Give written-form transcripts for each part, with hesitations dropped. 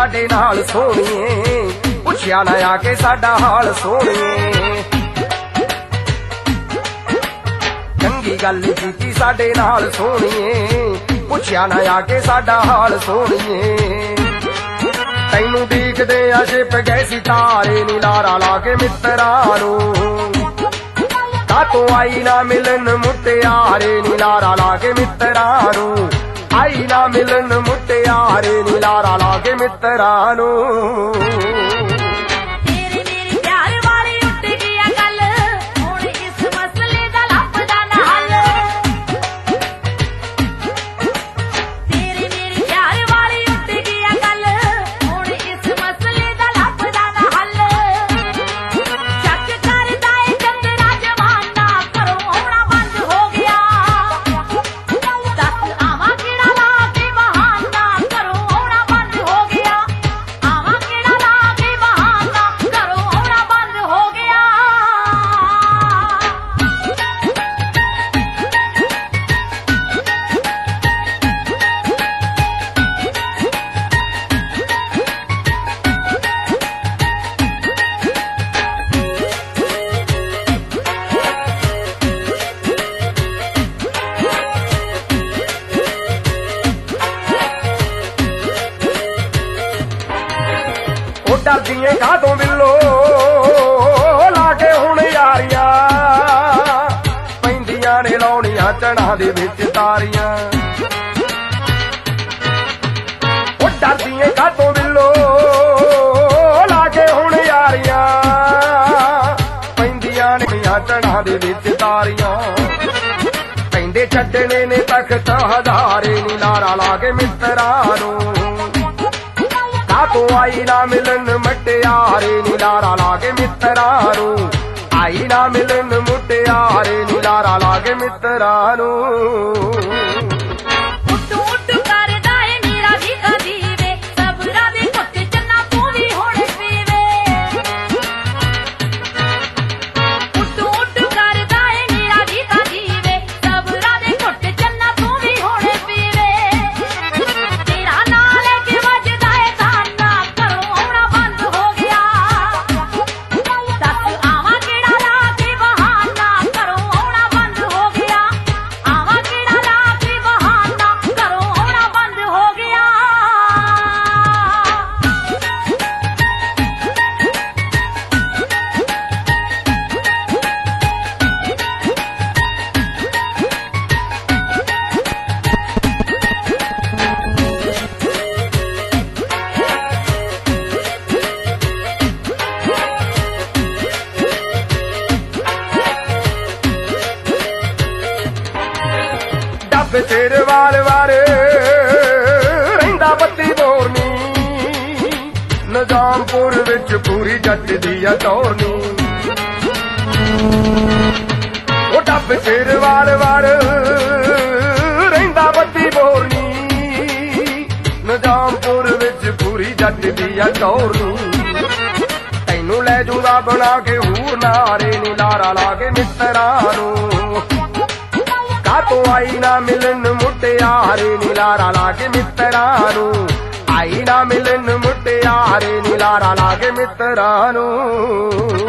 साडे नाल सोहणीए, पुछया ना आके साडा हाल सोहणीए। चंगी गल कीती साडे नाल सोहणीए, पुछया ना आके साडा हाल सोहणीए। तैनू देखदे आ छिप गए सी तारे नी लारा ला के मित्तरां नूं, कातों आई ना मिलन मुटियारे नी लारा ला के मित्तरां नूं, आई ना मिलन मुटियारे नी लारा ला के मित्तरां नूं। डरदिए कातों बिल्लो लाके हुण यारियां, पैंदियां ने लाउणियां चढ़ां दे विच तारियां। ओ डरदिए कातों बिल्लो लाके हुण यारियां, पैंदियां ने चढ़ां दे विच तारियां। पैंदे छड्डने ने तख्त हज़ारे नी लारा ला के मित्तरां नूं, कातों आई ना मिलन मुटियारे नी लारा ला के मित्तरां नूं, आई ना मिलन मुटियारे नी लारा ला के मित्तरां नूं। तेरे वाल वार रहिंदा बत्ती बोरनी, निजामपुर विच पूरी जट दी टोरनी। ओ डब तेरे वाल वार रहिंदा बत्ती बोरनी, निजामपुर विच पूरी जट दी टोरनी। तैनू लै जूंगा बना के हूर नारे नी लारा ला के मित्तरां नूं, कातों आई ना मिलन मुटियारे नी लारा ला के मित्तरां नूं, आई ना मिलन मुटियारे नी लारा ला के मित्तरां नूं।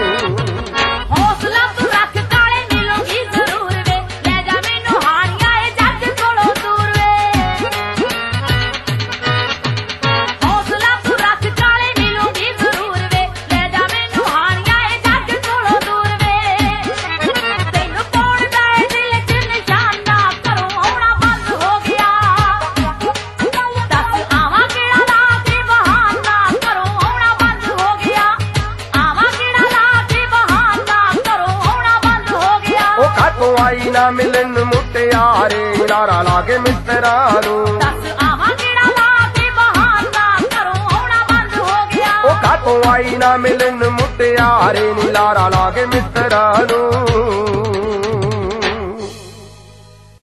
आई ना मिलन मुटियारे लारा ला के मित्तरां नूं, ओ कातों आई ना मिलन मुटियारे नी लारा ला के मित्तरां नूं।